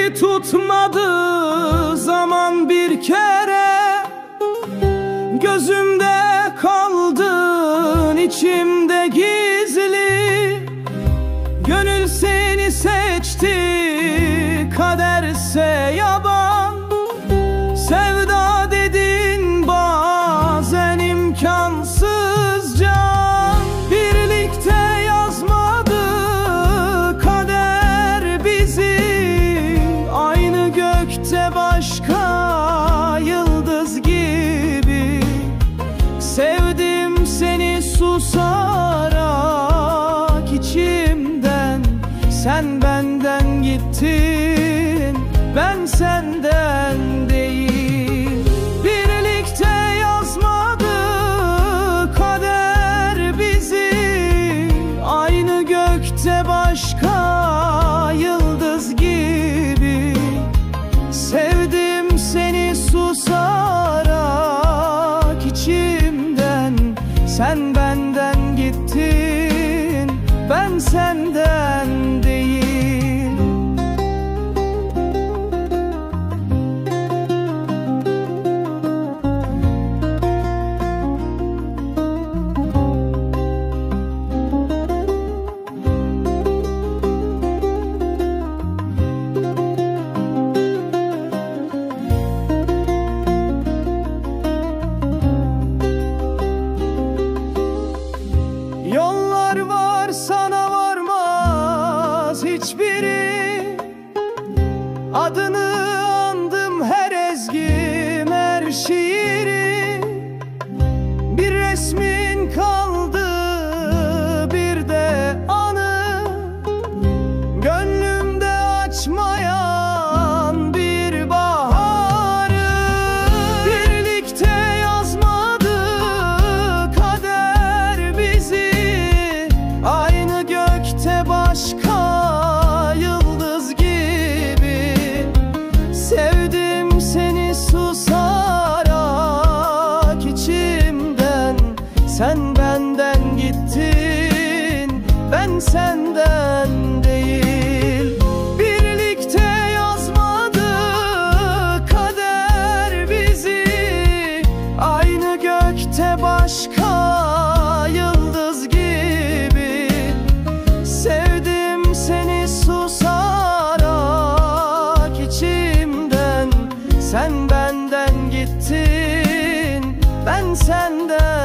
Dili tutmadı zaman bir kere, gözümde kaldın içimde gizli. Gönül seni seçti, kaderse yaban. Sevda dedin bazen imkansızca. Birlikte yazmadı kader bizi, aynı gökte başka yıldız gibi. Sevdim seni susarak içimden, sen benden gittin, ben senden değil. Birlikte yazmadı kader bizi, aynı gökte başka yıldız gibi. Sevdim seni susarak içimden, sen benden gittin, ben senden değil. Yollar var sana varmaz hiçbiri. Adını andım her ezgim, her şiiri. Bir resmin kaldı, bir de anı. Gönlümde açmayan bir baharı. Birlikte yazmadı kader bizi, aynı gökte başka yıldız gibi. Sevdim seni susarak içimden, sen benden gittin, ben senden değil. Birlikte yazmadı kader bizi, aynı gökte başka yıldız gibi. Sevdim seni susarak içimden, sen benden gittin, ben senden